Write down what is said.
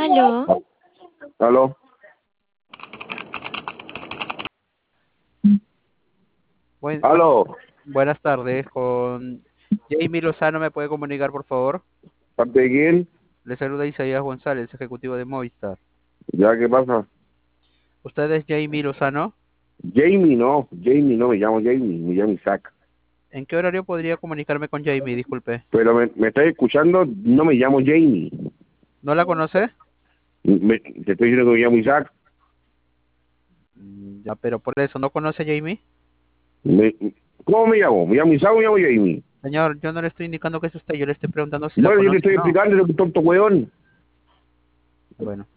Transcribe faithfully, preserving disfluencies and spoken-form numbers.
Aló. Aló. Buen- Aló. buenas tardes, con Jamie Lozano, ¿me puede comunicar, por favor? ¿Parte de quién? Le saluda Isaías González, ejecutivo de Movistar. ¿Ya qué pasa? ¿Usted es Jamie Lozano? Jamie no, Jamie no, me llamo Jamie, me llamo Isaac. ¿En qué horario podría comunicarme con Jamie? Disculpe. Pero me, me estás escuchando, no me llamo Jamie. ¿No la conoce? Me- te estoy diciendo que me llamo Isaac. Mm, Ya, pero por eso, ¿no conoce a Jamie? Me- ¿Cómo me llamo? ¿Me llamo Isaac o me llamo Jamie? Señor, yo no le estoy indicando que es usted, yo le estoy preguntando si la Bueno, yo te conoce estoy o no. explicando lo que tonto weón. Bueno.